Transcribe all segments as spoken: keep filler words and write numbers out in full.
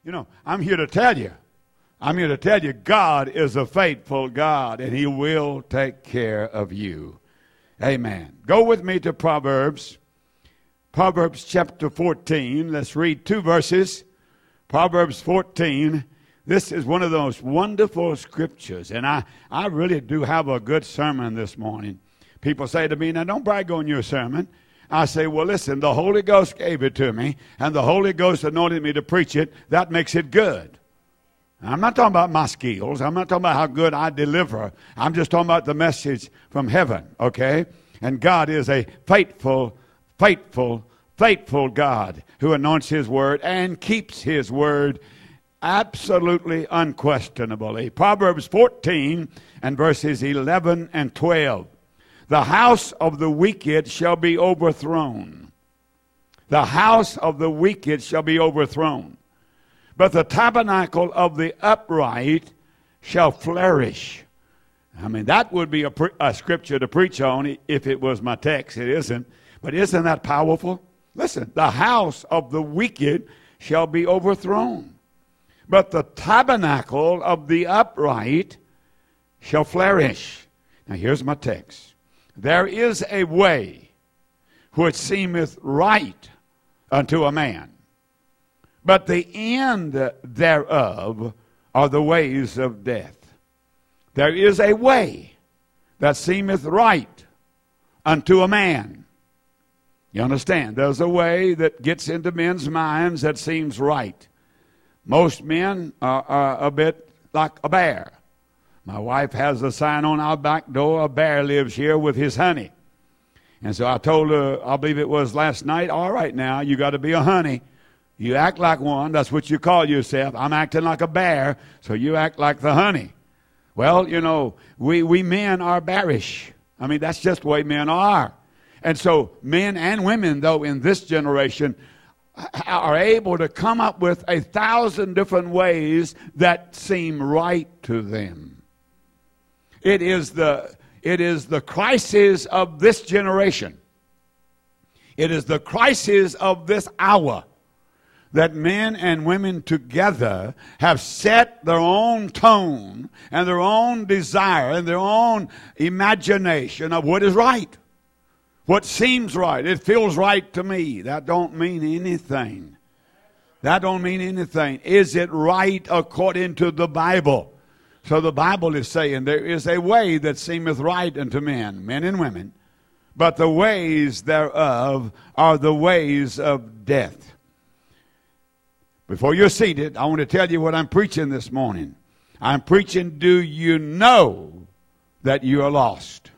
You know, I'm here to tell you, I'm here to tell you God is a faithful God, and He will take care of you. Amen. Go with me to Proverbs. Proverbs chapter fourteen. Let's read two verses. Proverbs fourteen. This is one of the most wonderful scriptures, and I, I really do have a good sermon this morning. People say to me, now don't brag on your sermon. I say, well, listen, the Holy Ghost gave it to me, and the Holy Ghost anointed me to preach it. That makes it good. I'm not talking about my skills. I'm not talking about how good I deliver. I'm just talking about the message from heaven, okay? And God is a faithful, faithful, faithful God who anoints His word and keeps His word absolutely unquestionably. Proverbs fourteen and verses eleven and twelve. The house of the wicked shall be overthrown. The house of the wicked shall be overthrown. But the tabernacle of the upright shall flourish. I mean, that would be a, pre- a scripture to preach on if it was my text. It isn't. But isn't that powerful? Listen, the house of the wicked shall be overthrown. But the tabernacle of the upright shall flourish. Now here's my text. There is a way which seemeth right unto a man, but the end thereof are the ways of death. There is a way that seemeth right unto a man. You understand? There's a way that gets into men's minds that seems right. Most men are, are a bit like a bear. My wife has a sign on our back door, a bear lives here with his honey. And so I told her, I believe it was last night, all right now, you got to be a honey. You act like one, that's what you call yourself. I'm acting like a bear, so you act like the honey. Well, you know, we, we men are bearish. I mean, that's just the way men are. And so men and women, though, in this generation are able to come up with a thousand different ways that seem right to them. It is the, it is the crisis of this generation. It is the crisis of this hour that men and women together have set their own tone and their own desire and their own imagination of what is right. What seems right. It feels right to me. That don't mean anything. That don't mean anything. Is it right according to the Bible? So the Bible is saying there is a way that seemeth right unto men, men and women, but the ways thereof are the ways of death. Before you're seated, I want to tell you what I'm preaching this morning. I'm preaching, do you know that you are lost?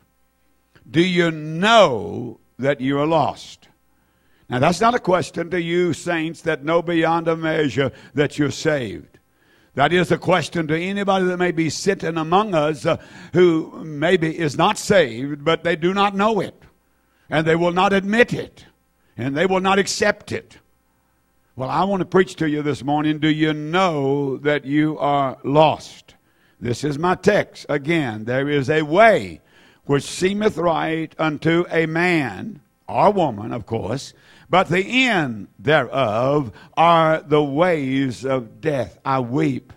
Do you know that you are lost? Now, that's not a question to you saints that know beyond a measure that you're saved. That is a question to anybody that may be sitting among us uh, who maybe is not saved, but they do not know it. And they will not admit it. And they will not accept it. Well, I want to preach to you this morning. Do you know that you are lost? This is my text. Again, there is a way which seemeth right unto a man, or woman, of course, but the end thereof are the ways of death. I weep.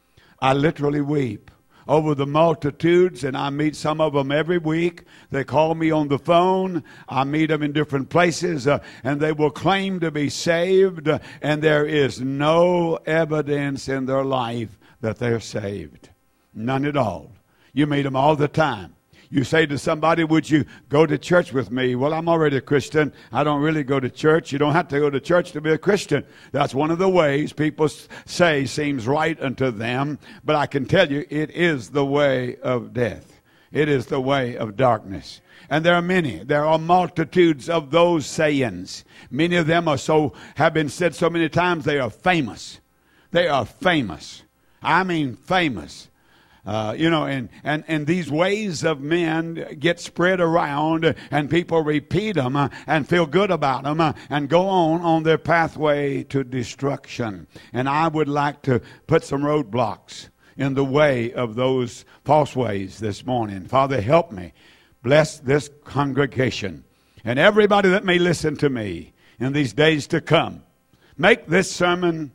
I literally weep over the multitudes, and I meet some of them every week. They call me on the phone. I meet them in different places, uh, and they will claim to be saved, uh, and there is no evidence in their life that they're saved. None at all. You meet them all the time. You say to somebody, would you go to church with me? Well, I'm already a Christian. I don't really go to church. You don't have to go to church to be a Christian. That's one of the ways people say seems right unto them. But I can tell you, it is the way of death. It is the way of darkness. And there are many. There are multitudes of those sayings. Many of them are so, have been said so many times, they are famous. They are famous. I mean famous. Uh, you know, and, and, and these ways of men get spread around, and people repeat them uh, and feel good about them uh, and go on on their pathway to destruction. And I would like to put some roadblocks in the way of those false ways this morning. Father, help me. Bless this congregation and everybody that may listen to me in these days to come. Make this sermon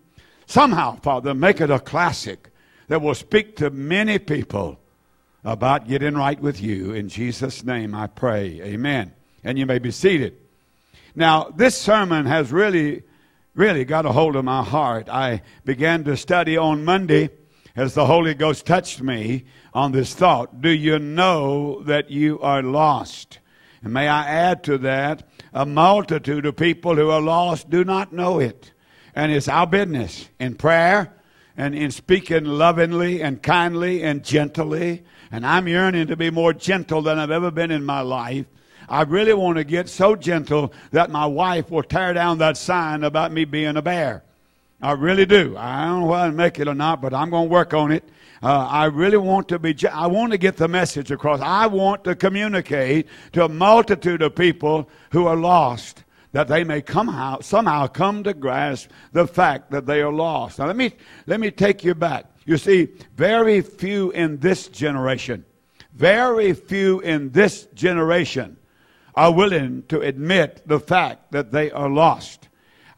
Somehow, Father, make it a classic that will speak to many people about getting right with you. In Jesus' name I pray. Amen. And you may be seated. Now, this sermon has really, really got a hold of my heart. I began to study on Monday as the Holy Ghost touched me on this thought. Do you know that you are lost? And may I add to that, a multitude of people who are lost do not know it. And it's our business in prayer and in speaking lovingly and kindly and gently. And I'm yearning to be more gentle than I've ever been in my life. I really want to get so gentle that my wife will tear down that sign about me being a bear. I really do. I don't know whether I make it or not, but I'm going to work on it. Uh, I really want to be, I want to get the message across. I want to communicate to a multitude of people who are lost, that they may come out, somehow come to grasp the fact that they are lost. Now let me, let me take you back. You see, very few in this generation, very few in this generation are willing to admit the fact that they are lost.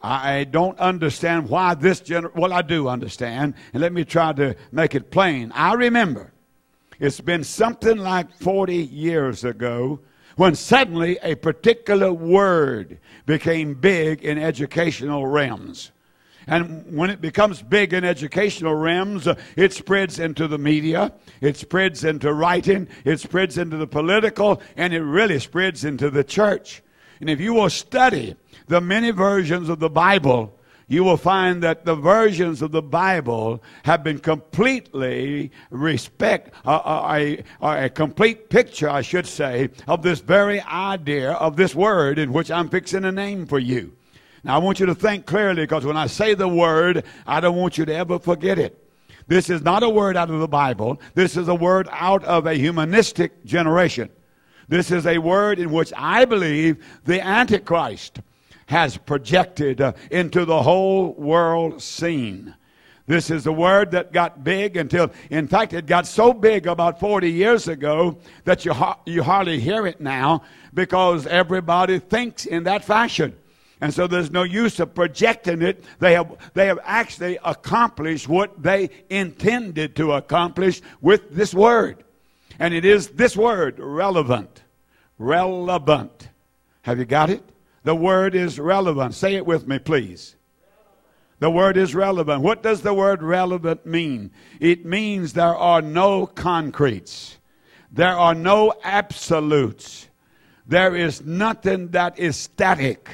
I don't understand why this gener- well, I do understand, and let me try to make it plain. I remember it's been something like forty years ago when suddenly a particular word became big in educational realms. And when it becomes big in educational realms, uh, it spreads into the media, it spreads into writing, it spreads into the political, and it really spreads into the church. And if you will study the many versions of the Bible, you will find that the versions of the Bible have been completely respect, uh, a, a, a complete picture, I should say, of this very idea of this word in which I'm fixing a name for you. Now, I want you to think clearly, because when I say the word, I don't want you to ever forget it. This is not a word out of the Bible. This is a word out of a humanistic generation. This is a word in which I believe the Antichrist has projected uh, into the whole world scene. This is a word that got big until, in fact, it got so big about forty years ago that you, ha- you hardly hear it now, because everybody thinks in that fashion. And so there's no use of projecting it. They have, they have actually accomplished what they intended to accomplish with this word. And it is this word, relevant. Relevant. Have you got it? The word is relevant. Say it with me, please. The word is relevant. What does the word relevant mean? It means there are no concretes. There are no absolutes. There is nothing that is static.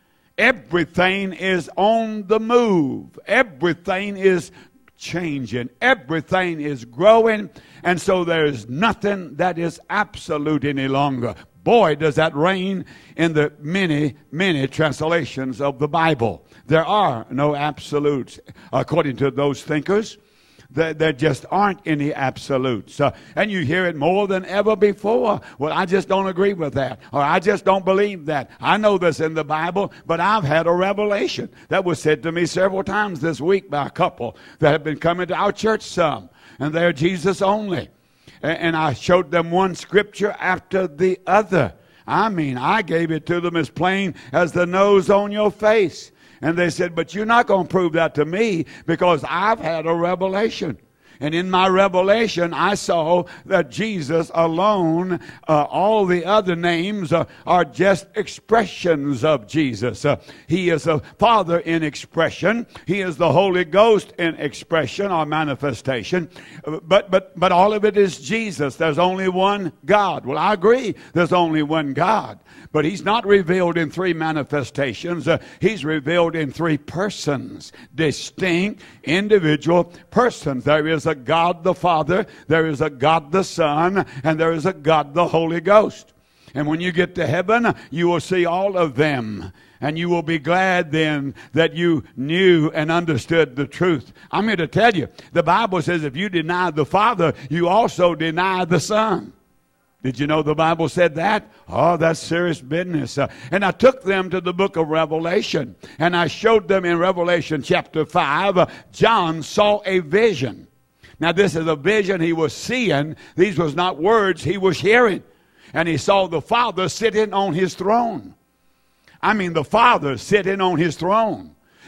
Everything is on the move. Everything is changing. Everything is growing. And so there is nothing that is absolute any longer. Boy, does that reign in the many, many translations of the Bible. There are no absolutes, according to those thinkers. There, there just aren't any absolutes. Uh, and you hear it more than ever before. Well, I just don't agree with that. Or I just don't believe that. I know this in the Bible, but I've had a revelation. That was said to me several times this week by a couple that have been coming to our church some. And they're Jesus only. And, and I showed them one scripture after the other. I mean, I gave it to them as plain as the nose on your face. And they said, but you're not going to prove that to me, because I've had a revelation. And in my revelation, I saw that Jesus alone, uh, all the other names uh, are just expressions of Jesus. Uh, he is a Father in expression. He is the Holy Ghost in expression or manifestation. But, but, but all of it is Jesus. There's only one God. Well, I agree. There's only one God. But he's not revealed in three manifestations. Uh, he's revealed in three persons, distinct, individual persons. There is a God the Father, there is a God the Son, and there is a God the Holy Ghost. And when you get to heaven, you will see all of them. And you will be glad then that you knew and understood the truth. I'm here to tell you, the Bible says if you deny the Father, you also deny the Son. Did you know the Bible said that? Oh, that's serious business. Uh, and I took them to the book of Revelation. And I showed them in Revelation chapter five, uh, John saw a vision. Now this is a vision he was seeing. These was not words he was hearing. And he saw the Father sitting on his throne. I mean the Father sitting on his throne.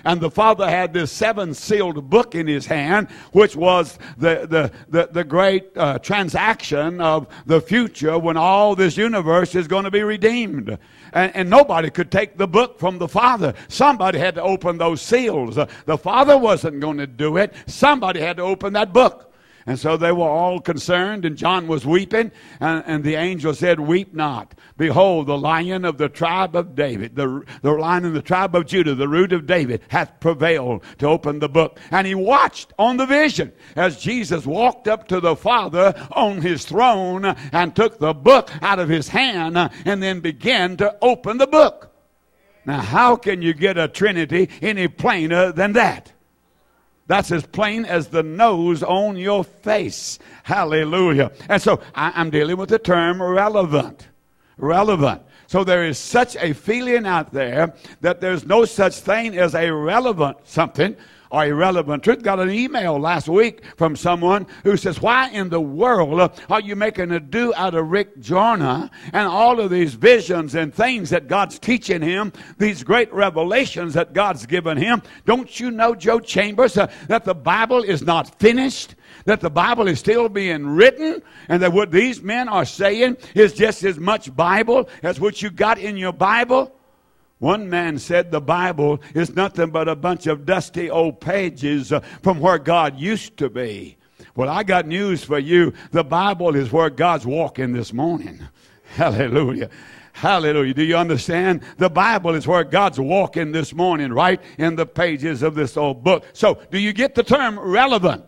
And the Father had this seven-sealed book in his hand, which was the, the, the, the great uh, transaction of the future when all this universe is going to be redeemed. And, and nobody could take the book from the Father. Somebody had to open those seals. Uh, the Father wasn't going to do it. Somebody had to open that book. And so they were all concerned, and John was weeping, and, and the angel said, "Weep not. Behold, the Lion of the tribe of David, the, the Lion of the tribe of Judah, the Root of David, hath prevailed to open the book." And he watched on the vision as Jesus walked up to the Father on his throne and took the book out of his hand and then began to open the book. Now, how can you get a Trinity any plainer than that? That's as plain as the nose on your face. Hallelujah. And so I, I'm dealing with the term relevant. Relevant. So there is such a feeling out there that there's no such thing as a relevant something or irrelevant truth. Got an email last week from someone who says, "Why in the world are you making a do out of Rick Joyner and all of these visions and things that God's teaching him, these great revelations that God's given him? Don't you know, Joe Chambers, uh, that the Bible is not finished? That the Bible is still being written, and that what these men are saying is just as much Bible as what you got in your Bible?" One man said the Bible is nothing but a bunch of dusty old pages uh, from where God used to be. Well, I got news for you. The Bible is where God's walking this morning. Hallelujah. Hallelujah. Do you understand? The Bible is where God's walking this morning, right in the pages of this old book. So, do you get the term relevant?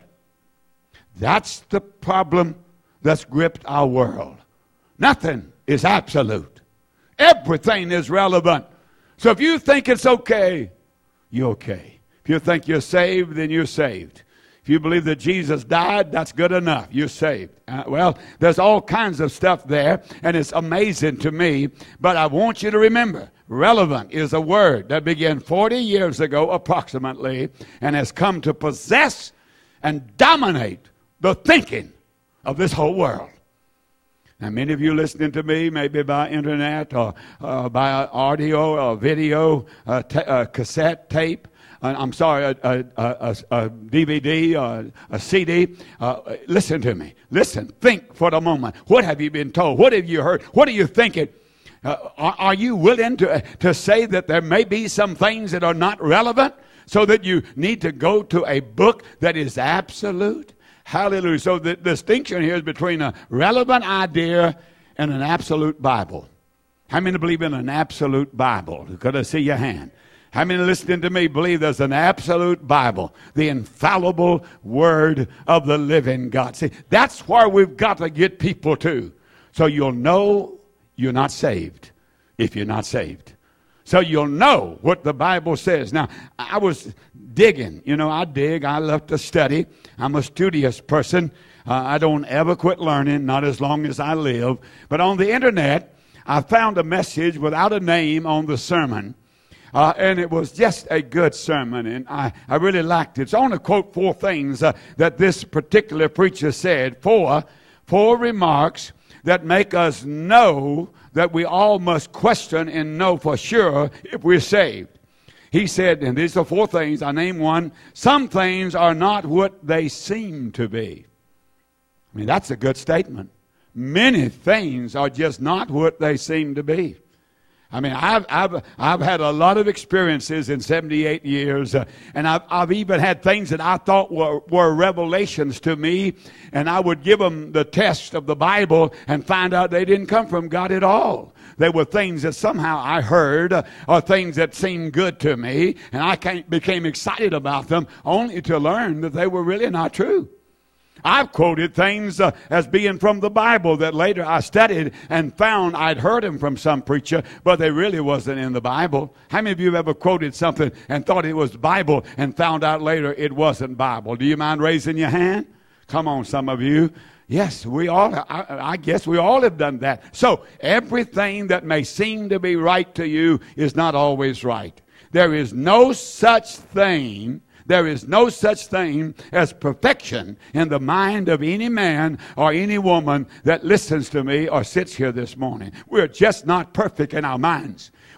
That's the problem that's gripped our world. Nothing is absolute. Everything is relevant. So if you think it's okay, you're okay. If you think you're saved, then you're saved. If you believe that Jesus died, that's good enough. You're saved. Uh, well, there's all kinds of stuff there, and it's amazing to me. But I want you to remember, relevant is a word that began forty years ago approximately and has come to possess and dominate the thinking of this whole world. Now, many of you listening to me, maybe by internet or uh, by audio or video, uh, t- uh, cassette, tape, uh, I'm sorry, a, a, a, a D V D, or a C D, uh, listen to me. Listen, think for the moment. What have you been told? What have you heard? What are you thinking? Uh, are, are you willing to, to say that there may be some things that are not relevant so that you need to go to a book that is absolute? Hallelujah. So the distinction here is between a relevant idea and an absolute Bible. How many believe in an absolute Bible? Could I see your hand? How many listening to me believe there's an absolute Bible, the infallible Word of the living God? See, that's where we've got to get people to. So you'll know you're not saved if you're not saved. So you'll know what the Bible says. Now, I was digging. You know, I dig. I love to study. I'm a studious person. Uh, I don't ever quit learning, not as long as I live. But on the internet, I found a message without a name on the sermon. Uh, and it was just a good sermon, and I, I really liked it. So I want to quote four things uh, that this particular preacher said. Four, four remarks that make us know that we all must question and know for sure if we're saved. He said, and these are four things, I name one, some things are not what they seem to be. I mean, that's a good statement. Many things are just not what they seem to be. I mean, I've, I've, I've had a lot of experiences in seventy-eight years, uh, and I've, I've even had things that I thought were, were revelations to me, and I would give them the test of the Bible and find out they didn't come from God at all. They were things that somehow I heard, uh, or things that seemed good to me, and I came, became excited about them only to learn that they were really not true. I've quoted things uh, as being from the Bible that later I studied and found I'd heard them from some preacher, but they really wasn't in the Bible. How many of you have ever quoted something and thought it was Bible and found out later it wasn't Bible? Do you mind raising your hand? Come on, some of you. Yes, we all, I, I guess we all have done that. So everything that may seem to be right to you is not always right. There is no such thing There is no such thing as perfection in the mind of any man or any woman that listens to me or sits here this morning. We're just not perfect in our minds.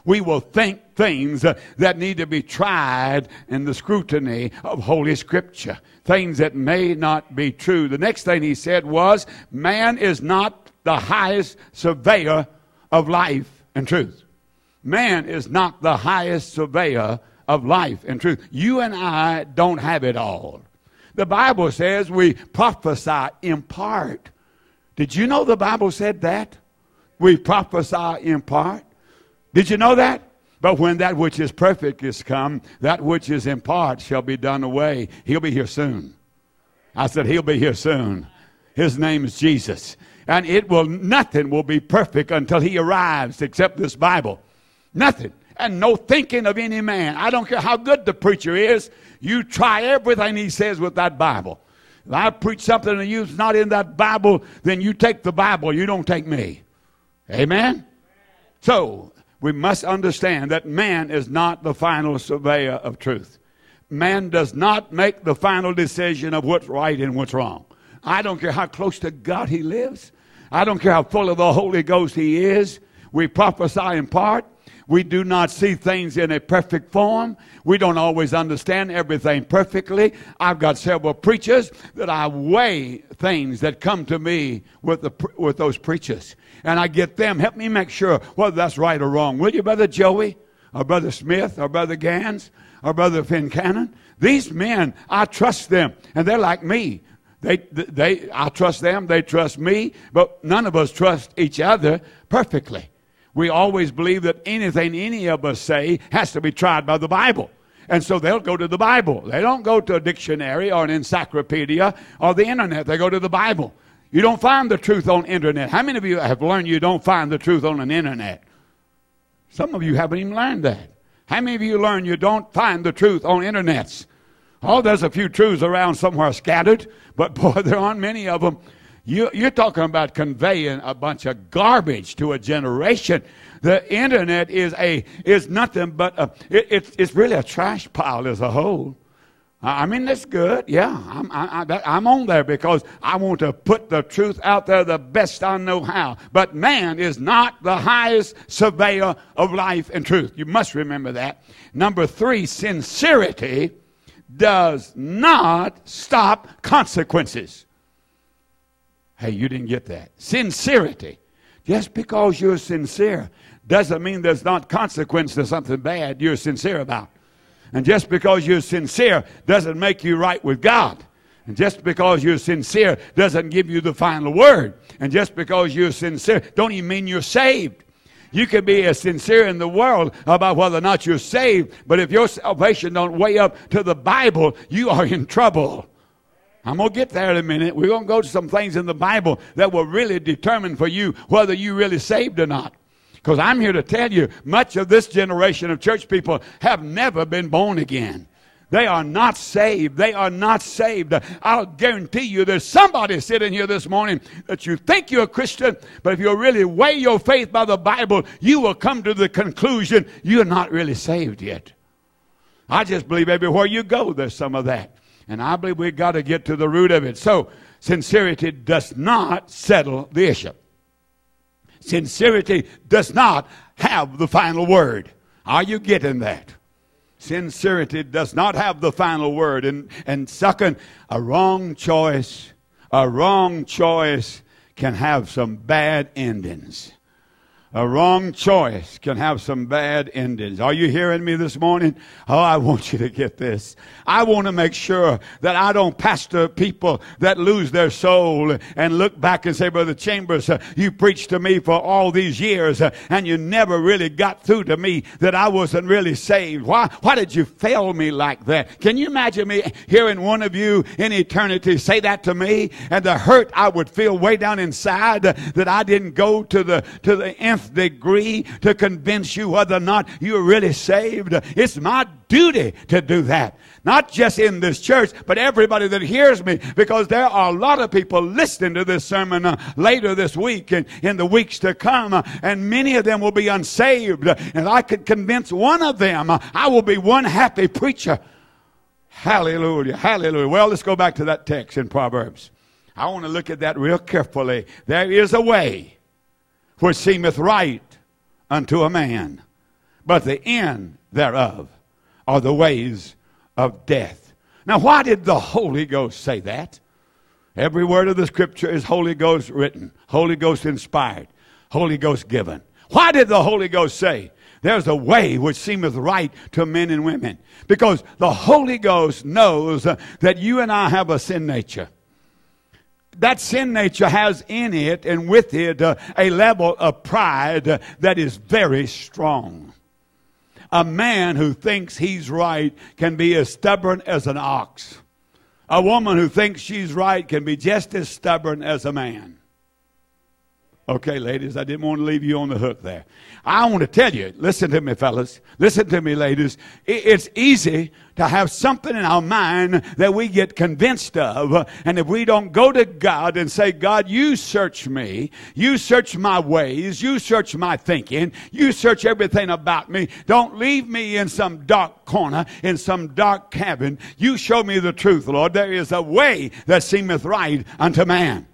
We will think things uh, that need to be tried in the scrutiny of Holy Scripture. Things that may not be true. The next thing he said was, man is not the highest surveyor of life and truth. Man is not the highest surveyor of life and truth. You and I don't have it all. The Bible says we prophesy in part. Did you know the Bible said that? We prophesy in part. Did you know that? But when that which is perfect is come, that which is in part shall be done away. He'll be here soon. I said he'll be here soon. His name is Jesus. And it will, nothing will be perfect until he arrives except this Bible. Nothing. And no thinking of any man. I don't care how good the preacher is. You try everything he says with that Bible. If I preach something to you that's not in that Bible, then you take the Bible. You don't take me. Amen? So, we must understand that man is not the final surveyor of truth. Man does not make the final decision of what's right and what's wrong. I don't care how close to God he lives. I don't care how full of the Holy Ghost he is. We prophesy in part. We do not see things in a perfect form. We don't always understand everything perfectly. I've got several preachers that I weigh things that come to me with the with those preachers. And I get them, help me make sure whether that's right or wrong. Will you, Brother Joey, or Brother Smith, or Brother Gans, or Brother Fincannon? These men, I trust them, and they're like me. They, they, I trust them, they trust me, but none of us trust each other perfectly. We always believe that anything any of us say has to be tried by the Bible. And so they'll go to the Bible. They don't go to a dictionary or an encyclopedia or the internet. They go to the Bible. You don't find the truth on internet. How many of you have learned you don't find the truth on an internet? Some of you haven't even learned that. How many of you learn you don't find the truth on internets? Oh, there's a few truths around somewhere scattered, but boy, there aren't many of them. You, you're talking about conveying a bunch of garbage to a generation. The internet is a is nothing but a, it, it's it's really a trash pile as a whole. I mean, that's good. Yeah, I'm I, I, I'm on there because I want to put the truth out there the best I know how. But man is not the highest surveyor of life and truth. You must remember that. Number three, sincerity does not stop consequences. Hey, you didn't get that. Sincerity. Just because you're sincere doesn't mean there's not consequence to something bad you're sincere about. And just because you're sincere doesn't make you right with God. And just because you're sincere doesn't give you the final word. And just because you're sincere don't even mean you're saved. You can be as sincere in the world about whether or not you're saved, but if your salvation don't weigh up to the Bible, you are in trouble. I'm going to get there in a minute. We're going to go to some things in the Bible that will really determine for you whether you're really saved or not. Because I'm here to tell you, much of this generation of church people have never been born again. They are not saved. They are not saved. I'll guarantee you there's somebody sitting here this morning that you think you're a Christian, but if you really weigh your faith by the Bible, you will come to the conclusion you're not really saved yet. I just believe everywhere you go there's some of that. And I believe we've got to get to the root of it. So, sincerity does not settle the issue. Sincerity does not have the final word. Are you getting that? Sincerity does not have the final word. And, and second, a wrong choice, a wrong choice can have some bad endings. A wrong choice can have some bad endings. Are you hearing me this morning? Oh, I want you to get this. I want to make sure that I don't pastor people that lose their soul and look back and say, Brother Chambers, uh, you preached to me for all these years uh, and you never really got through to me that I wasn't really saved. Why, why did you fail me like that? Can you imagine me hearing one of you in eternity say that to me, and the hurt I would feel way down inside uh, that I didn't go to the, to the nth degree to convince you whether or not you're really saved? It's my duty to do that. Not just in this church, but everybody that hears me, because there are a lot of people listening to this sermon uh, later this week and in the weeks to come, uh, and many of them will be unsaved. And I could convince one of them, uh, I will be one happy preacher. Hallelujah, hallelujah. Well, let's go back to that text in Proverbs. I want to look at that real carefully. There is a way which seemeth right unto a man, but the end thereof are the ways of death. Now, why did the Holy Ghost say that? Every word of the Scripture is Holy Ghost written, Holy Ghost inspired, Holy Ghost given. Why did the Holy Ghost say, there's a way which seemeth right to men and women? Because the Holy Ghost knows uh, that you and I have a sin nature. That sin nature has in it and with it uh, a level of pride uh, that is very strong. A man who thinks he's right can be as stubborn as an ox. A woman who thinks she's right can be just as stubborn as a man. Okay, ladies, I didn't want to leave you on the hook there. I want to tell you, listen to me, fellas. Listen to me, ladies. It's easy to have something in our mind that we get convinced of. And if we don't go to God and say, God, you search me. You search my ways. You search my thinking. You search everything about me. Don't leave me in some dark corner, in some dark cabin. You show me the truth, Lord. There is a way that seemeth right unto man.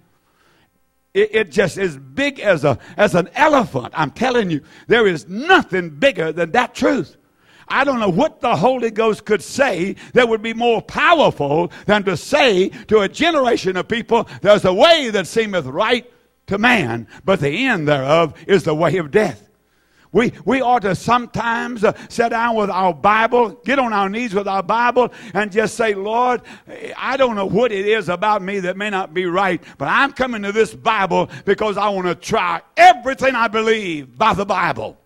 It, it just is big as a as an elephant. I'm telling you, there is nothing bigger than that truth. I don't know what the Holy Ghost could say that would be more powerful than to say to a generation of people, there's a way that seemeth right to man, but the end thereof is the way of death. We, we ought to sometimes uh, sit down with our Bible, get on our knees with our Bible, and just say, Lord, I don't know what it is about me that may not be right, but I'm coming to this Bible because I want to try everything I believe by the Bible.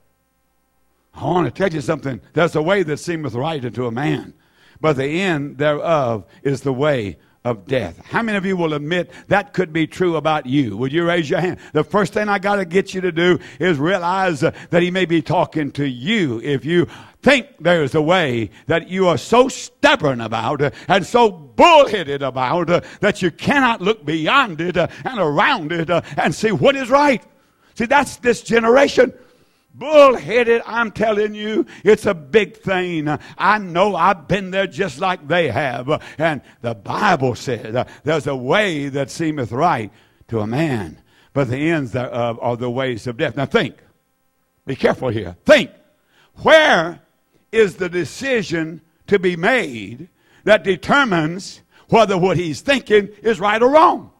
I want to tell you something. There's a way that seemeth right unto a man, but the end thereof is the way of death. How many of you will admit that could be true about you? Would you raise your hand? The first thing I got to get you to do is realize uh, that he may be talking to you. If you think there's a way that you are so stubborn about uh, and so bullheaded about uh, that you cannot look beyond it uh, and around it uh, and see what is right. See, that's this generation. Bullheaded, I'm telling you, it's a big thing. I know I've been there just like they have. And the Bible says uh, there's a way that seemeth right to a man, but the ends thereof are the ways of death. Now think. Be careful here. Think. Where is the decision to be made that determines whether what he's thinking is right or wrong?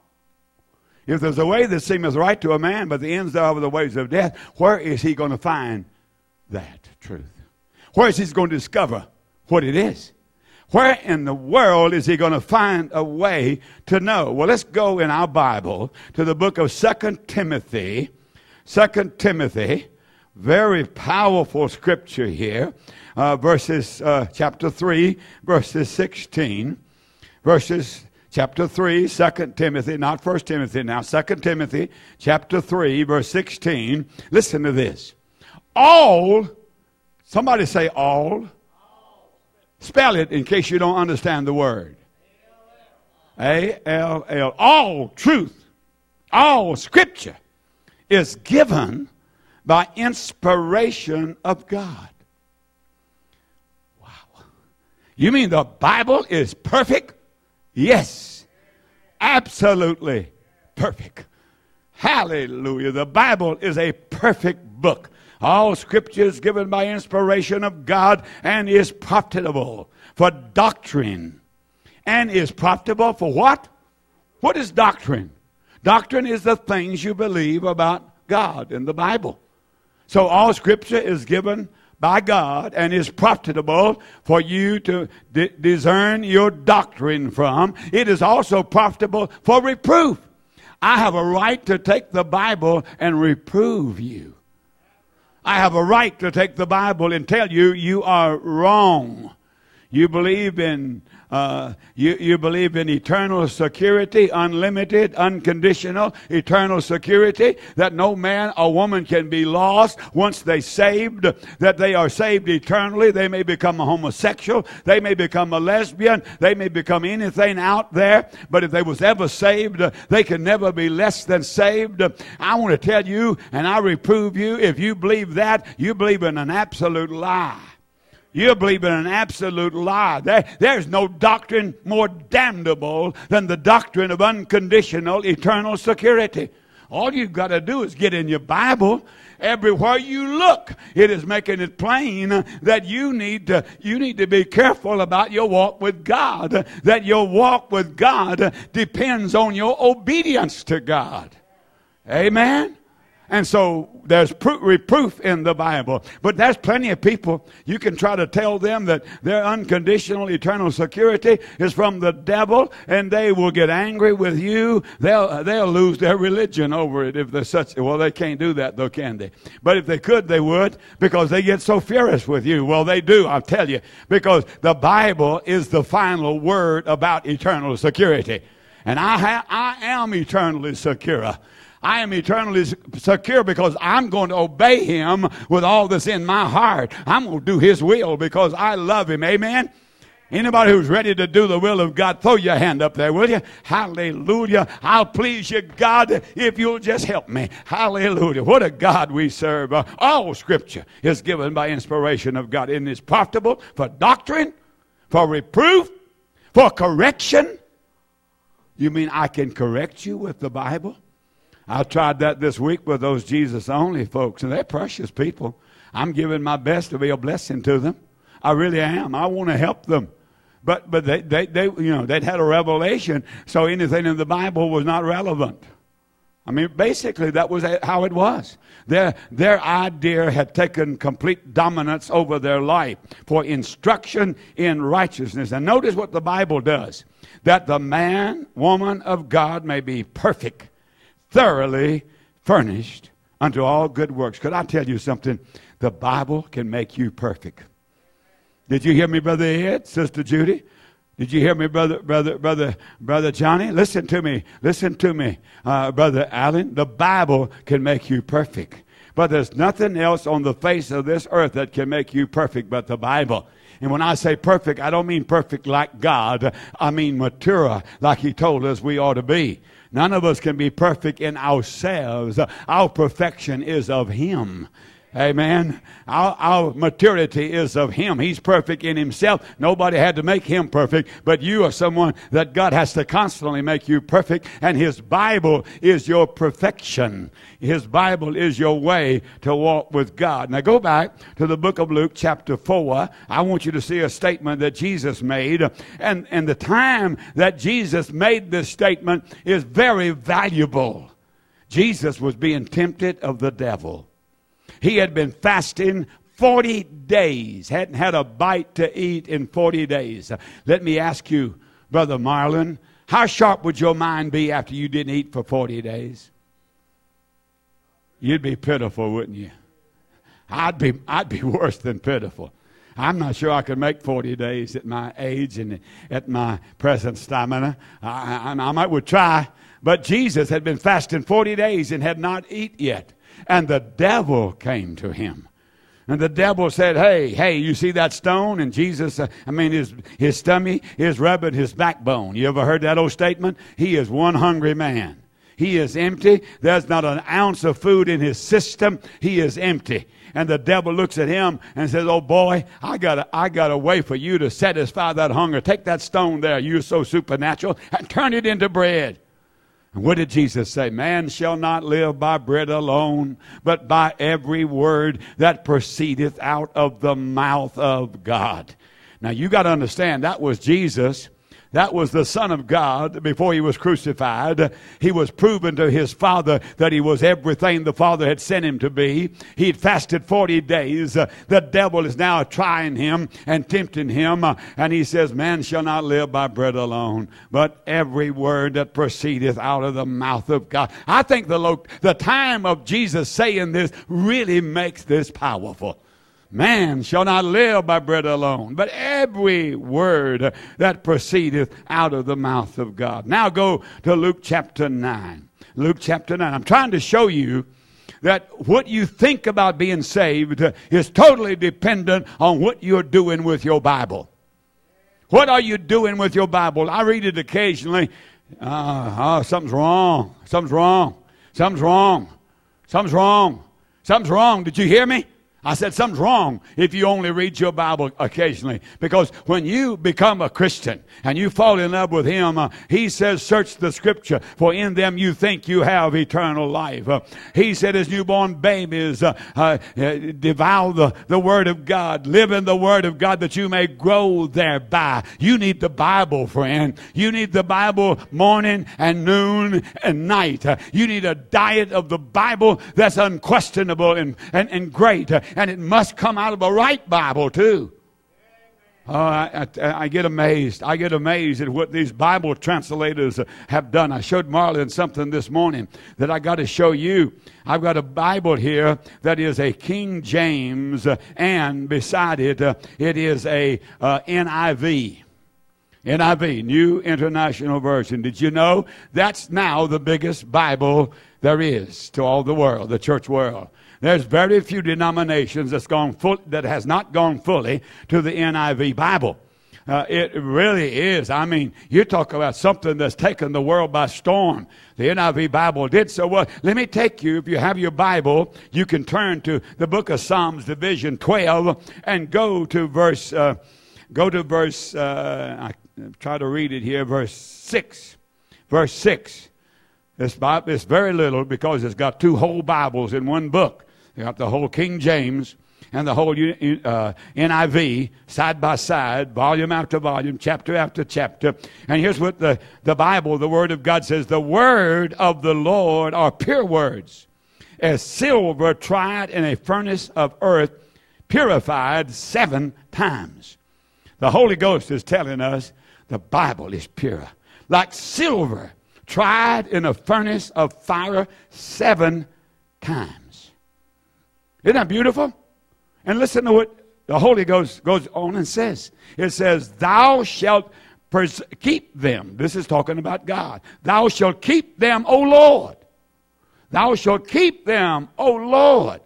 If there's a way that seemeth right to a man, but the ends thereof are the ways of death, where is he going to find that truth? Where is he going to discover what it is? Where in the world is he going to find a way to know? Well, let's go in our Bible to the book of Second Timothy. Second Timothy, very powerful scripture here. Uh, verses, uh, chapter three, verses sixteen. Verses Chapter three, Second Timothy, not First Timothy now, Second Timothy, chapter three, verse sixteen. Listen to this. All, somebody say all. all. Spell it in case you don't understand the word. A L L. All truth, all scripture is given by inspiration of God. Wow. You mean the Bible is perfect? Yes, absolutely perfect. Hallelujah. The Bible is a perfect book. All scripture is given by inspiration of God and is profitable for doctrine. And is profitable for what? What is doctrine? Doctrine is the things you believe about God in the Bible. So all scripture is given by God and is profitable for you to di- discern your doctrine from. It is also profitable for reproof. I have a right to take the Bible and reprove you. I have a right to take the Bible and tell you you are wrong. You believe in uh, you, you believe in eternal security, unlimited, unconditional, eternal security, that no man or woman can be lost once they saved, that they are saved eternally. They may become a homosexual, they may become a lesbian, they may become anything out there, but if they was ever saved, they can never be less than saved. I want to tell you, and I reprove you, if you believe that, you believe in an absolute lie. You believe in an absolute lie. There, there's no doctrine more damnable than the doctrine of unconditional eternal security. All you've got to do is get in your Bible. Everywhere you look, it is making it plain that you need to, you need to be careful about your walk with God, that your walk with God depends on your obedience to God. Amen? And so there's pro- reproof in the Bible. But there's plenty of people, you can try to tell them that their unconditional eternal security is from the devil, and they will get angry with you. They'll, they'll lose their religion over it if they're such. Well, they can't do that though, can they? But if they could, they would, because they get so furious with you. Well, they do, I'll tell you, because the Bible is the final word about eternal security. And I, ha- I am eternally secure. I am eternally secure because I'm going to obey him with all that's in my heart. I'm going to do his will because I love him. Amen? Anybody who's ready to do the will of God, throw your hand up there, will you? Hallelujah. I'll please you, God, if you'll just help me. Hallelujah. What a God we serve. Uh, all Scripture is given by inspiration of God, and is profitable for doctrine, for reproof, for correction. You mean I can correct you with the Bible? I tried that this week with those Jesus-only folks, and they're precious people. I'm giving my best to be a blessing to them. I really am. I want to help them. But but they, they, they you know, they'd had a revelation, so anything in the Bible was not relevant. I mean, basically, that was how it was. Their, their idea had taken complete dominance over their life for instruction in righteousness. And notice what the Bible does. That the man, woman of God may be perfect, thoroughly furnished unto all good works. Could I tell you something? The Bible can make you perfect. Did you hear me, Brother Ed, Sister Judy? Did you hear me, brother, brother, brother, brother Johnny? Listen to me. Listen to me, uh, Brother Allen. The Bible can make you perfect. But there's nothing else on the face of this earth that can make you perfect but the Bible. And when I say perfect, I don't mean perfect like God. I mean mature, like he told us we ought to be. None of us can be perfect in ourselves. Our perfection is of him. Amen. Our, our maturity is of him. He's perfect in himself. Nobody had to make him perfect, but you are someone that God has to constantly make you perfect, and his Bible is your perfection. His Bible is your way to walk with God. Now go back to the book of Luke chapter four. I want you to see a statement that Jesus made, and, and the time that Jesus made this statement is very valuable. Jesus was being tempted of the devil. He had been fasting forty days, hadn't had a bite to eat in forty days. Let me ask you, Brother Marlon, how sharp would your mind be after you didn't eat for forty days? You'd be pitiful, wouldn't you? I'd be, I'd be worse than pitiful. I'm not sure I could make forty days at my age and at my present stamina. I, I, I might would try, but Jesus had been fasting forty days and had not eaten yet. And the devil came to him. And the devil said, hey, hey, you see that stone? And Jesus, uh, I mean, his, his stomach is rubbing his backbone. You ever heard that old statement? He is one hungry man. He is empty. There's not an ounce of food in his system. He is empty. And the devil looks at him and says, oh boy, I got a, I got a way for you to satisfy that hunger. Take that stone there, you're so supernatural, and turn it into bread. And what did Jesus say? Man shall not live by bread alone, but by every word that proceedeth out of the mouth of God. Now you got to understand, that was Jesus. That was the Son of God before he was crucified. He was proven to his Father that he was everything the Father had sent him to be. He had fasted forty days. Uh, the devil is now trying him and tempting him. Uh, and he says, man shall not live by bread alone, but every word that proceedeth out of the mouth of God. I think the, lo- the time of Jesus saying this really makes this powerful. Man shall not live by bread alone, but every word that proceedeth out of the mouth of God. Now go to Luke chapter nine. Luke chapter nine. I'm trying to show you that what you think about being saved is totally dependent on what you're doing with your Bible. What are you doing with your Bible? I read it occasionally. Uh, oh, something's wrong. Something's wrong. Something's wrong. Something's wrong. Something's wrong. Did you hear me? I said something's wrong if you only read your Bible occasionally. Because when you become a Christian and you fall in love with Him, uh, He says, search the Scripture, for in them you think you have eternal life. Uh, he said, as newborn babies, uh, uh, devour the, the Word of God. Live in the Word of God that you may grow thereby. You need the Bible, friend. You need the Bible morning and noon and night. Uh, you need a diet of the Bible that's unquestionable and, and, and great. Uh, And it must come out of a right Bible, too. Oh, I, I, I get amazed. I get amazed at what these Bible translators have done. I showed Marlon something this morning that I got to show you. I've got a Bible here that is a King James, uh, and beside it, uh, it is a uh, N I V. N I V, New International Version. Did you know that's now the biggest Bible there is to all the world, the church world? There's very few denominations that's gone full, that has not gone fully to the N I V Bible. Uh, it really is. I mean, you talk about something that's taken the world by storm. The N I V Bible did so well. Let me take you, if you have your Bible, you can turn to the book of Psalms, Division twelve, and go to verse, uh, go to verse, uh, I try to read it here, verse six. Verse six. This Bible is very little because it's got two whole Bibles in one book. You got the whole King James and the whole uh, N I V side by side, volume after volume, chapter after chapter. And here's what the, the Bible, the Word of God says. The word of the Lord are pure words, as silver tried in a furnace of earth, purified seven times. The Holy Ghost is telling us the Bible is pure. Like silver tried in a furnace of fire seven times. Isn't that beautiful? And listen to what the Holy Ghost goes on and says. It says, thou shalt pres- keep them. This is talking about God. Thou shalt keep them, O Lord. Thou shalt keep them, O Lord.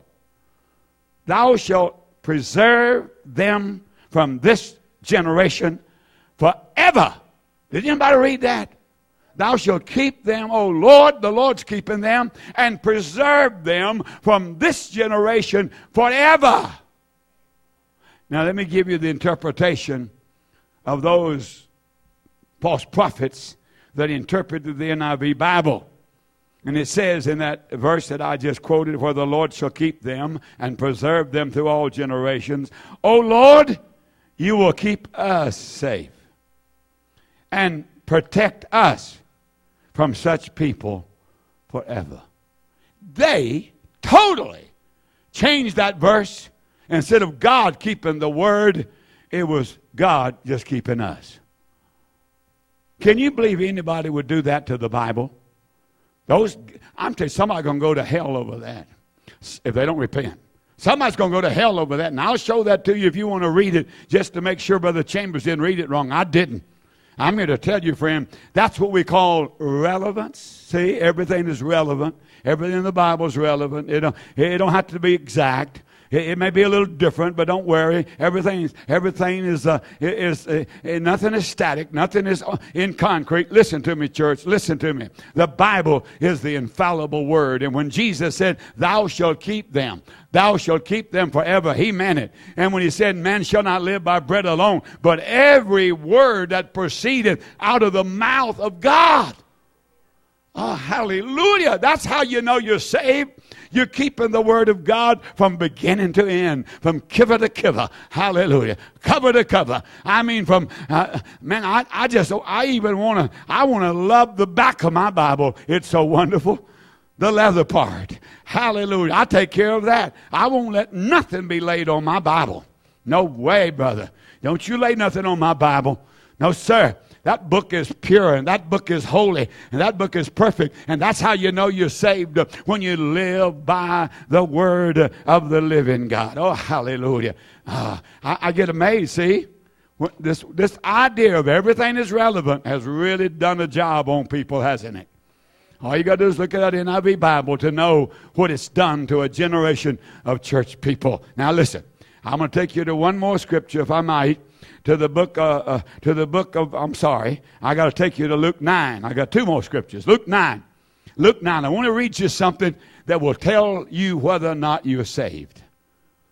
Thou shalt preserve them from this generation forever. Did anybody read that? Thou shalt keep them, O Lord, the Lord's keeping them, and preserve them from this generation forever. Now let me give you the interpretation of those false prophets that interpreted the N I V Bible. And it says in that verse that I just quoted, where the Lord shall keep them and preserve them through all generations. O Lord, you will keep us safe and protect us from such people forever. They totally changed that verse. Instead of God keeping the word, it was God just keeping us. Can you believe anybody would do that to the Bible? Those, I'm telling you, somebody's going to go to hell over that if they don't repent. Somebody's going to go to hell over that. And I'll show that to you if you want to read it, just to make sure Brother Chambers didn't read it wrong. I didn't. I'm going to tell you, friend, that's what we call relevance. See, everything is relevant. Everything in the Bible is relevant. It don't, it don't have to be exact. It, it may be a little different, but don't worry. Everything, everything is, uh, is uh, nothing is static. Nothing is in concrete. Listen to me, church. Listen to me. The Bible is the infallible word. And when Jesus said, thou shalt keep them, thou shalt keep them forever, he meant it. And when he said, man shall not live by bread alone, but every word that proceeded out of the mouth of God. Oh, hallelujah. That's how you know you're saved. You're keeping the word of God from beginning to end, from cover to cover. Hallelujah. Cover to cover. I mean, from, uh, man, I, I just, I even want to, I want to love the back of my Bible. It's so wonderful. The leather part. Hallelujah. I take care of that. I won't let nothing be laid on my Bible. No way, brother. Don't you lay nothing on my Bible. No, sir. That book is pure, and that book is holy, and that book is perfect. And that's how you know you're saved, when you live by the word of the living God. Oh, hallelujah. Uh, I, I get amazed, see? This, this idea of everything is relevant has really done a job on people, hasn't it? All you got to do is look at that N I V Bible to know what it's done to a generation of church people. Now listen, I'm going to take you to one more scripture, if I might. To the book, uh, uh, to the book of, I'm sorry, I got to take you to Luke nine. I got two more scriptures. Luke nine. Luke nine. I want to read you something that will tell you whether or not you're saved.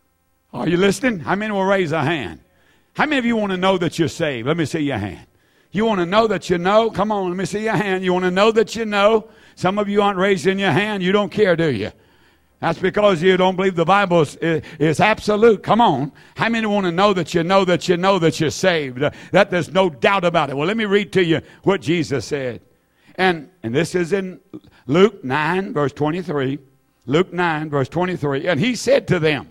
Are you listening? How many will raise a hand? How many of you want to know that you're saved? Let me see your hand. You want to know that you know? Come on, let me see your hand. You want to know that you know? Some of you aren't raising your hand. You don't care, do you? That's because you don't believe the Bible is, is absolute. Come on. How many want to know that you know that you know that you're saved? Uh, that there's no doubt about it. Well, let me read to you what Jesus said. And, and this is in Luke nine, verse twenty-three. Luke nine, verse twenty-three. And he said to them,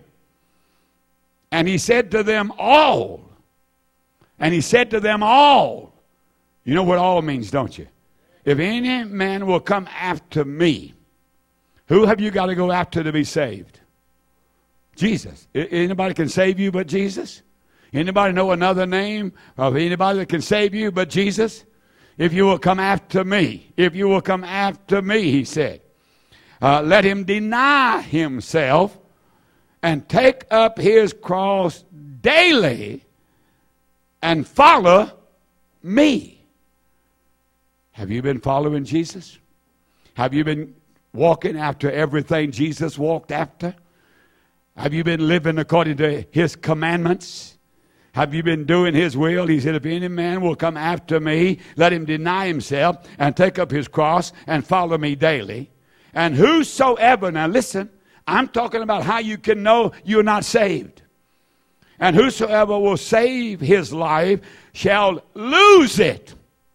and he said to them all, and he said to them all. You know what all means, don't you? If any man will come after me, who have you got to go after to be saved? Jesus. Anybody can save you but Jesus? Anybody know another name of anybody that can save you but Jesus? If you will come after me, if you will come after me, he said, uh, let him deny himself and take up his cross daily and follow me. Have you been following Jesus? Have you been walking after everything Jesus walked after? Have you been living according to his commandments? Have you been doing his will? He said, if any man will come after me, let him deny himself and take up his cross and follow me daily. And whosoever, now listen, I'm talking about how you can know you're not saved. And whosoever will save his life shall lose it.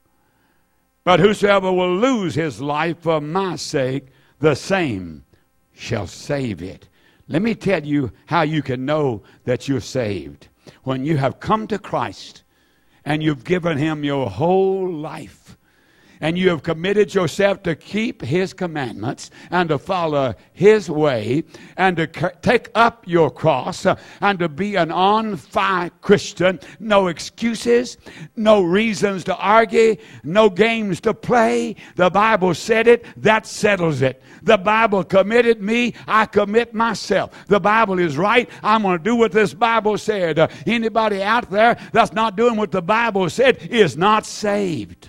But whosoever will lose his life for my sake, the same shall save it. Let me tell you how you can know that you're saved. When you have come to Christ and you've given him your whole life, and you have committed yourself to keep his commandments and to follow his way and to c- take up your cross uh, and to be an on-fire Christian. No excuses, no reasons to argue, no games to play. The Bible said it, that settles it. The Bible committed me, I commit myself. The Bible is right, I'm going to do what this Bible said. Uh, anybody out there that's not doing what the Bible said is not saved.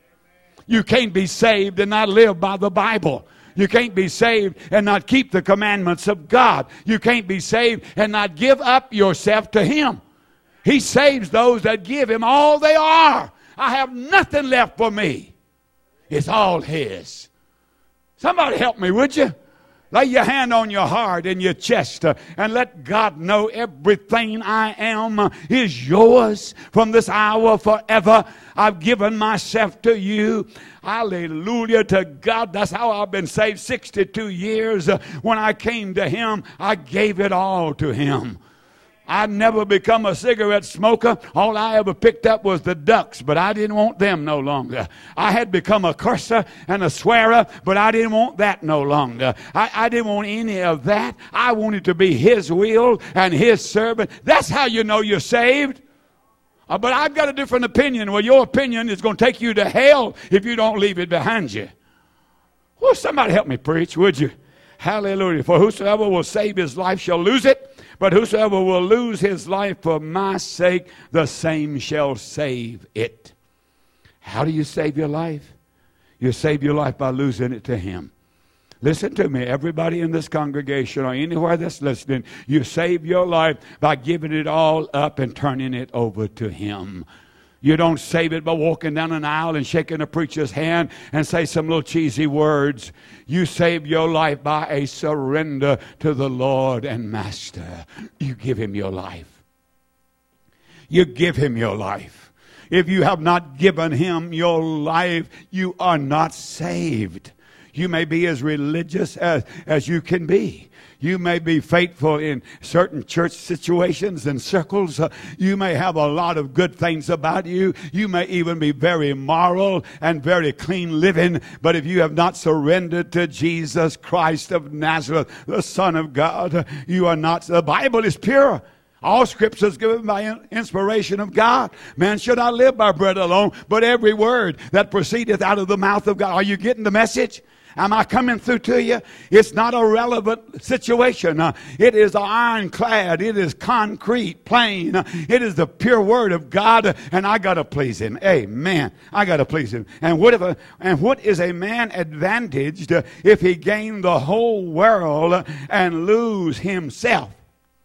You can't be saved and not live by the Bible. You can't be saved and not keep the commandments of God. You can't be saved and not give up yourself to him. He saves those that give him all they are. I have nothing left for me. It's all his. Somebody help me, would you? Lay your hand on your heart and your chest uh, and let God know everything I am uh, is yours from this hour forever. I've given myself to you. Hallelujah to God. That's how I've been saved sixty-two years. Uh, when I came to him, I gave it all to him. I'd never become a cigarette smoker. All I ever picked up was the ducks, but I didn't want them no longer. I had become a curser and a swearer, but I didn't want that no longer. I, I didn't want any of that. I wanted to be his will and his servant. That's how you know you're saved. Uh, but I've got a different opinion. Well, your opinion is going to take you to hell if you don't leave it behind you. Well, somebody help me preach, would you? Hallelujah. For whosoever will save his life shall lose it. But whosoever will lose his life for my sake, the same shall save it. How do you save your life? You save your life by losing it to him. Listen to me, everybody in this congregation or anywhere that's listening, you save your life by giving it all up and turning it over to him. You don't save it by walking down an aisle and shaking a preacher's hand and say some little cheesy words. You save your life by a surrender to the Lord and Master. You give him your life. You give him your life. If you have not given him your life, you are not saved. You may be as religious as, as you can be. You may be faithful in certain church situations and circles. Uh, you may have a lot of good things about you. You may even be very moral and very clean living. But if you have not surrendered to Jesus Christ of Nazareth, the Son of God, uh, you are not. The Bible is pure. All scripture is given by inspiration of God. Man should not live by bread alone, but every word that proceedeth out of the mouth of God. Are you getting the message? Am I coming through to you? It's not a relevant situation. Uh, it is ironclad. It is concrete, plain. Uh, it is the pure word of God, uh, and I got to please him. Amen. I got to please him. And what if a, and what is a man advantaged uh, if he gain the whole world uh, and lose himself?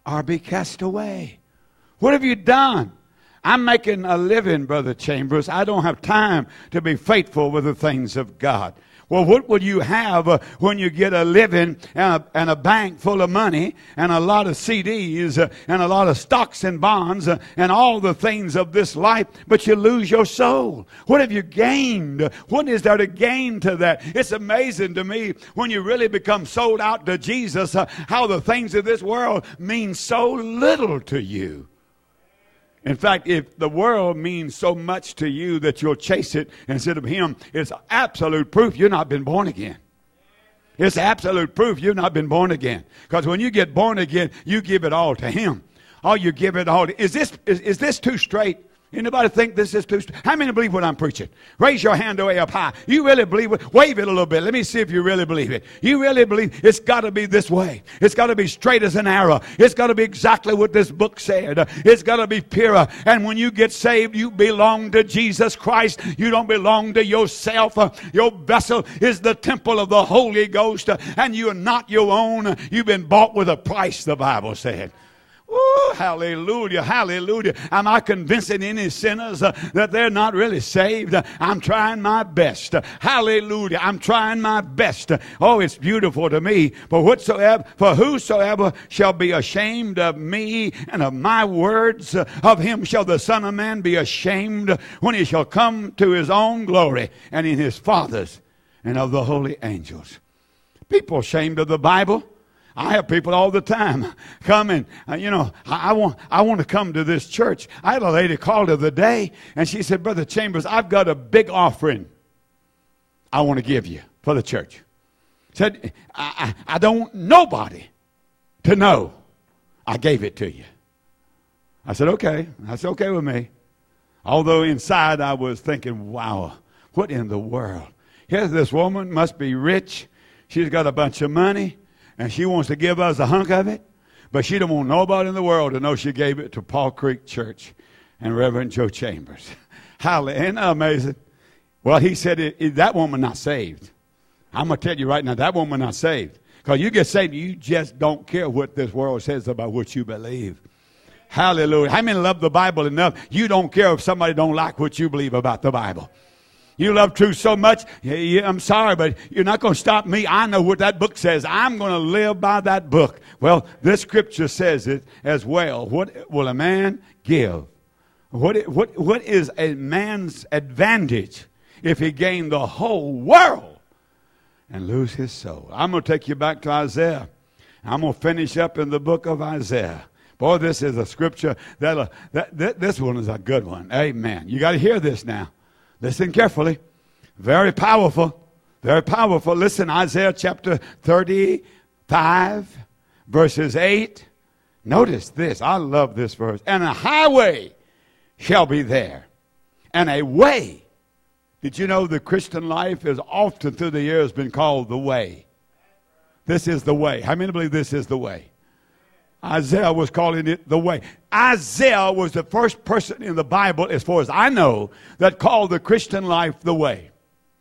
or be cast away. What have you done? I'm making a living, Brother Chambers. I don't have time to be faithful with the things of God. Well, what would you have uh, when you get a living and a, and a bank full of money and a lot of C Ds uh, and a lot of stocks and bonds uh, and all the things of this life, but you lose your soul? What have you gained? What is there to gain to that? It's amazing to me when you really become sold out to Jesus, uh, how the things of this world mean so little to you. In fact, if the world means so much to you that you'll chase it instead of Him, it's absolute proof you've not been born again. It's absolute proof you've not been born again. Because when you get born again, you give it all to Him. All you give it all to, is this is, is this too straight? Anybody think this is too straight? How many believe what I'm preaching? Raise your hand way up high. You really believe it? Wave it a little bit. Let me see if you really believe it. You really believe it's got to be this way. It's got to be straight as an arrow. It's got to be exactly what this book said. It's got to be pure. And when you get saved, you belong to Jesus Christ. You don't belong to yourself. Your vessel is the temple of the Holy Ghost, and you are not your own. You've been bought with a price, the Bible said. Oh, hallelujah, hallelujah. Am I convincing any sinners uh, that they're not really saved? Uh, I'm trying my best. Uh, hallelujah, I'm trying my best. Uh, oh, it's beautiful to me. For whatsoever, for whosoever shall be ashamed of me and of my words, uh, of him shall the Son of Man be ashamed when he shall come to his own glory and in his Father's and of the holy angels. People ashamed of the Bible. I have people all the time come and, uh, you know, I, I want I want to come to this church. I had a lady call the other day, and she said, Brother Chambers, I've got a big offering I want to give you for the church. Said, I, I, I don't want nobody to know I gave it to you. I said, okay, that's okay with me. Although inside I was thinking, wow, what in the world? Here's this woman, must be rich. She's got a bunch of money. And she wants to give us a hunk of it, but she don't want nobody in the world to know she gave it to Paul Creek Church and Reverend Joe Chambers. Hallelujah. Isn't that amazing? Well, he said it, it, that woman not saved. I'm going to tell you right now, that woman not saved. Because you get saved, you just don't care what this world says about what you believe. Hallelujah. How many love the Bible enough? You don't care if somebody don't like what you believe about the Bible. You love truth so much, I'm sorry, but you're not going to stop me. I know what that book says. I'm going to live by that book. Well, this scripture says it as well. What will a man give? What, what, what is a man's advantage if he gain the whole world and lose his soul? I'm going to take you back to Isaiah. I'm going to finish up in the book of Isaiah. Boy, this is a scripture. That'll, that, that, this one is a good one. Amen. You got to hear this now. Listen carefully. Very powerful. Very powerful. Listen, Isaiah chapter thirty-five, verses eight. Notice this. I love this verse. And a highway shall be there, and a way. Did you know the Christian life is often through the years been called the way? This is the way. How many believe this is the way? Isaiah was calling it the way. Isaiah was the first person in the Bible, as far as I know, that called the Christian life the way.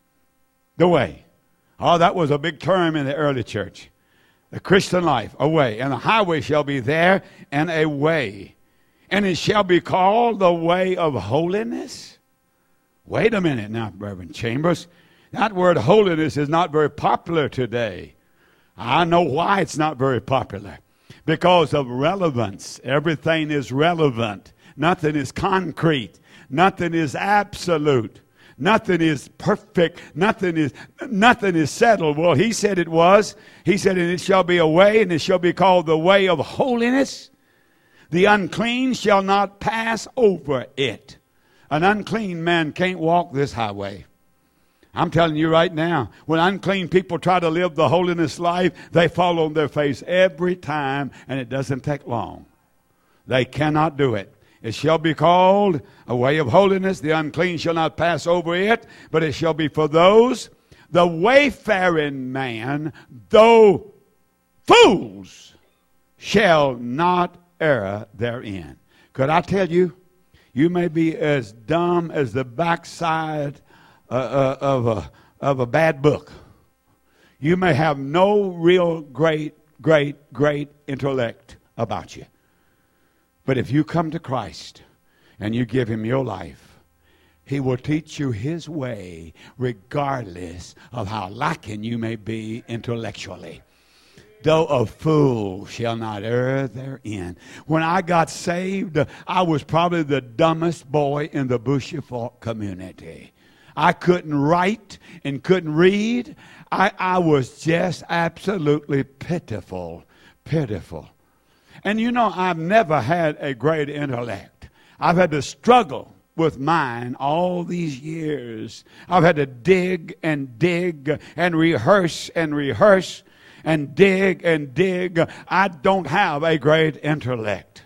The way. Oh, that was a big term in the early church. The Christian life, a way. And a highway shall be there, and a way. And it shall be called the way of holiness. Wait a minute now, Reverend Chambers. That word holiness is not very popular today. I know why it's not very popular. Because of relevance. Everything is relevant. Nothing is concrete. Nothing is absolute. Nothing is perfect. Nothing is nothing is settled. Well, he said it was. He said, and it shall be a way, and it shall be called the way of holiness. The unclean shall not pass over it. An unclean man can't walk this highway. I'm telling you right now, when unclean people try to live the holiness life, they fall on their face every time, and it doesn't take long. They cannot do it. It shall be called a way of holiness. The unclean shall not pass over it, but it shall be for those, the wayfaring man, though fools, shall not err therein. Could I tell you, you may be as dumb as the backside Uh, uh, of a of a bad book. You may have no real great, great, great intellect about you. But if you come to Christ and you give him your life, he will teach you his way regardless of how lacking you may be intellectually. Though a fool shall not err therein. When I got saved, I was probably the dumbest boy in the Bushy Fork community. I couldn't write and couldn't read. I, I was just absolutely pitiful, pitiful. And you know, I've never had a great intellect. I've had to struggle with mine all these years. I've had to dig and dig and rehearse and rehearse and dig and dig. I don't have a great intellect.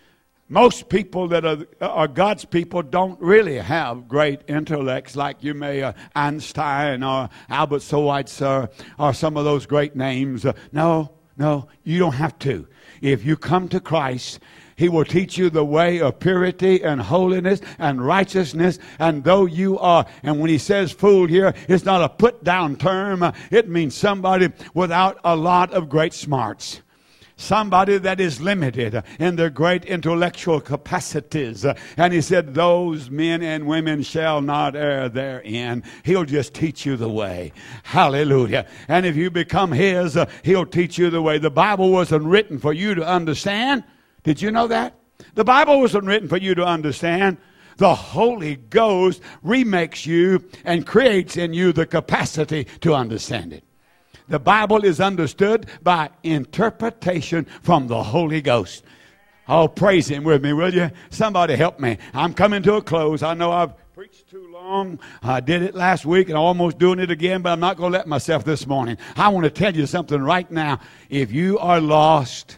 Most people that are, are God's people don't really have great intellects like you may uh, Einstein or Albert Schweitzer or some of those great names. Uh, no, no, you don't have to. If you come to Christ, he will teach you the way of purity and holiness and righteousness. And though you are, and when he says fool here, it's not a put down term. It means somebody without a lot of great smarts. Somebody that is limited in their great intellectual capacities. And he said, those men and women shall not err therein. He'll just teach you the way. Hallelujah. And if you become his, he'll teach you the way. The Bible wasn't written for you to understand. Did you know that? The Bible wasn't written for you to understand. The Holy Ghost remakes you and creates in you the capacity to understand it. The Bible is understood by interpretation from the Holy Ghost. Oh, praise him with me, will you? Somebody help me. I'm coming to a close. I know I've preached too long. I did it last week and I'm almost doing it again, but I'm not going to let myself this morning. I want to tell you something right now. If you are lost,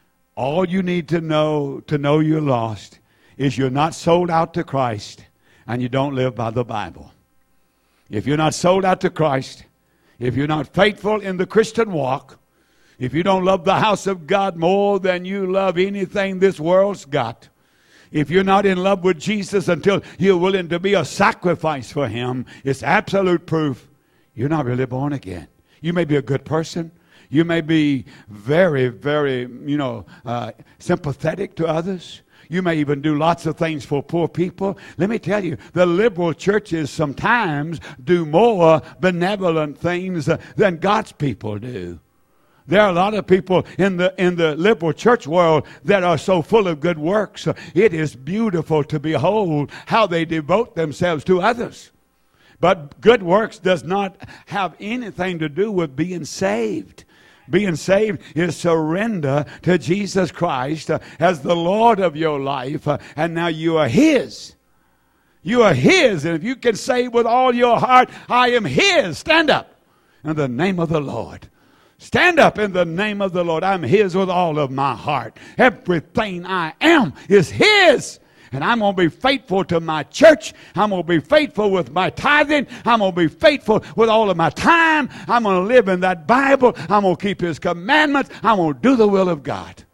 all you need to know to know you're lost is you're not sold out to Christ and you don't live by the Bible. If you're not sold out to Christ, if you're not faithful in the Christian walk, if you don't love the house of God more than you love anything this world's got, if you're not in love with Jesus until you're willing to be a sacrifice for him, it's absolute proof you're not really born again. You may be a good person. You may be very, very, you know, uh, sympathetic to others. You may even do lots of things for poor people. Let me tell you, the liberal churches sometimes do more benevolent things than God's people do. There are a lot of people in the in the liberal church world that are so full of good works. It is beautiful to behold how they devote themselves to others. But good works does not have anything to do with being saved. Being saved is surrender to Jesus Christ uh, as the Lord of your life, uh, and now you are his. You are his, and if you can say with all your heart, I am his, stand up in the name of the Lord. Stand up in the name of the Lord. I'm his with all of my heart. Everything I am is his. And I'm going to be faithful to my church. I'm going to be faithful with my tithing. I'm going to be faithful with all of my time. I'm going to live in that Bible. I'm going to keep his commandments. I'm going to do the will of God.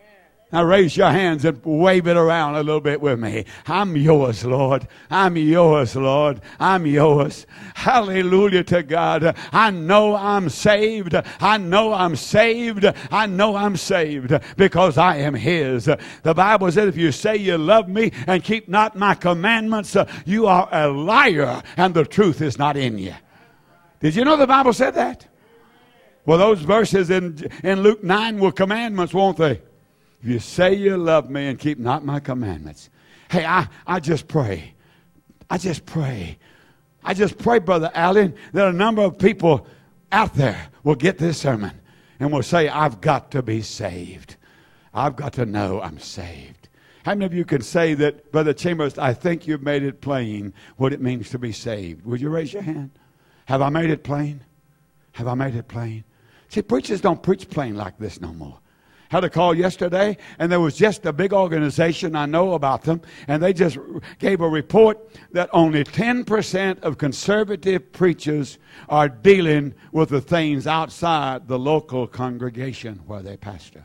Now raise your hands and wave it around a little bit with me. I'm yours, Lord. I'm yours, Lord. I'm yours. Hallelujah to God. I know I'm saved. I know I'm saved. I know I'm saved because I am his. The Bible said if you say you love me and keep not my commandments, you are a liar and the truth is not in you. Did you know the Bible said that? Well, those verses in, in Luke nine were commandments, won't they? If you say you love me and keep not my commandments. Hey, I, I just pray. I just pray. I just pray, Brother Allen, that a number of people out there will get this sermon and will say, I've got to be saved. I've got to know I'm saved. How many of you can say that, Brother Chambers, I think you've made it plain what it means to be saved? Would you raise your hand? Have I made it plain? Have I made it plain? See, preachers don't preach plain like this no more. Had a call yesterday, and there was just a big organization, I know about them, and they just gave a report that only ten percent of conservative preachers are dealing with the things outside the local congregation where they pastor.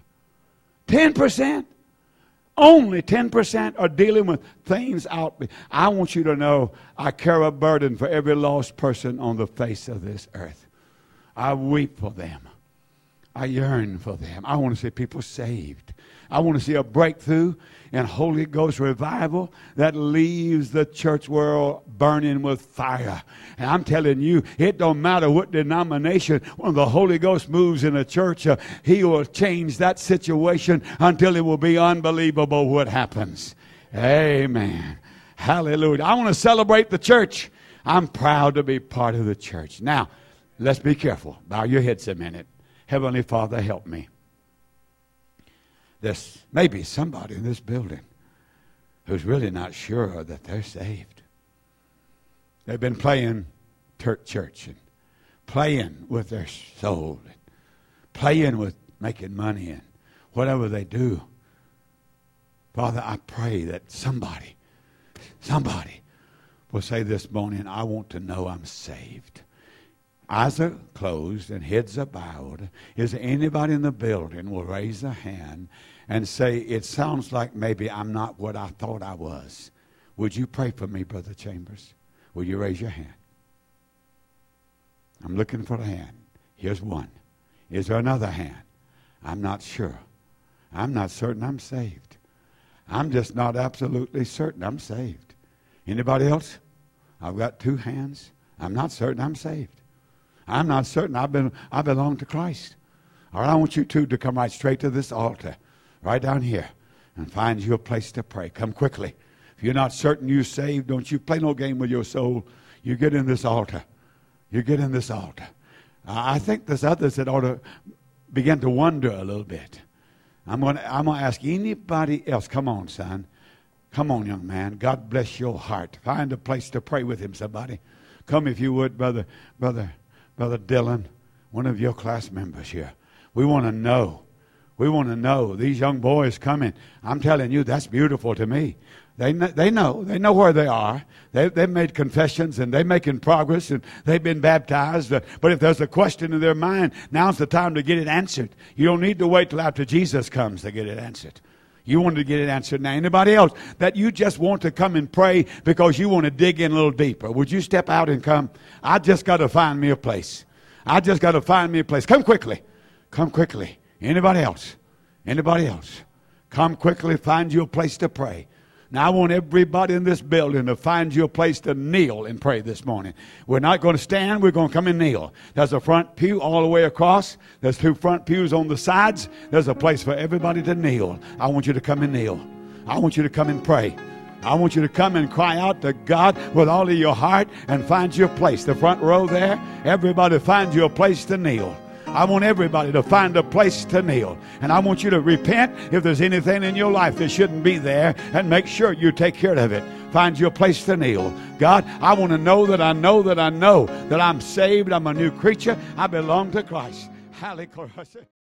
ten percent. Only ten percent are dealing with things out. I want you to know I carry a burden for every lost person on the face of this earth. I weep for them. I yearn for them. I want to see people saved. I want to see a breakthrough and Holy Ghost revival that leaves the church world burning with fire. And I'm telling you, it don't matter what denomination, when the Holy Ghost moves in a church, uh, he will change that situation until it will be unbelievable what happens. Amen. Hallelujah. I want to celebrate the church. I'm proud to be part of the church. Now, let's be careful. Bow your heads a minute. Heavenly Father, help me. There's maybe somebody in this building who's really not sure that they're saved. They've been playing church and playing with their soul and playing with making money and whatever they do. Father, I pray that somebody, somebody will say this morning, I want to know I'm saved. Eyes are closed and heads are bowed. Is there anybody in the building will raise a hand and say, it sounds like maybe I'm not what I thought I was. Would you pray for me, Brother Chambers? Will you raise your hand? I'm looking for a hand. Here's one. Is there another hand? I'm not sure. I'm not certain I'm saved. I'm just not absolutely certain I'm saved. Anybody else? I've got two hands. I'm not certain I'm saved. I'm not certain I've been, I belong to Christ. All right, I want you two to come right straight to this altar, right down here, and find you a place to pray. Come quickly. If you're not certain you're saved, don't you play no game with your soul. You get in this altar. You get in this altar. Uh, I think there's others that ought to begin to wonder a little bit. I'm going to I'm going to ask anybody else. Come on, son. Come on, young man. God bless your heart. Find a place to pray with him, somebody. Come if you would, brother, brother. Brother Dylan, one of your class members here. We want to know. We want to know. These young boys coming. I'm telling you, that's beautiful to me. They know, they know. They know where they are. They, they've made confessions and they're making progress and they've been baptized. But if there's a question in their mind, now's the time to get it answered. You don't need to wait till after Jesus comes to get it answered. You want to get it answered now. Anybody else that you just want to come and pray because you want to dig in a little deeper? Would you step out and come? I just got to find me a place. I just got to find me a place. Come quickly. Come quickly. Anybody else? Anybody else? Come quickly. Find you a place to pray. Now, I want everybody in this building to find you a place to kneel and pray this morning. We're not going to stand. We're going to come and kneel. There's a front pew all the way across. There's two front pews on the sides. There's a place for everybody to kneel. I want you to come and kneel. I want you to come and pray. I want you to come and cry out to God with all of your heart and find your place. The front row there, everybody find you a place to kneel. I want everybody to find a place to kneel. And I want you to repent if there's anything in your life that shouldn't be there and make sure you take care of it. Find you a place to kneel. God, I want to know that I know that I know that I'm saved. I'm a new creature. I belong to Christ. Hallelujah.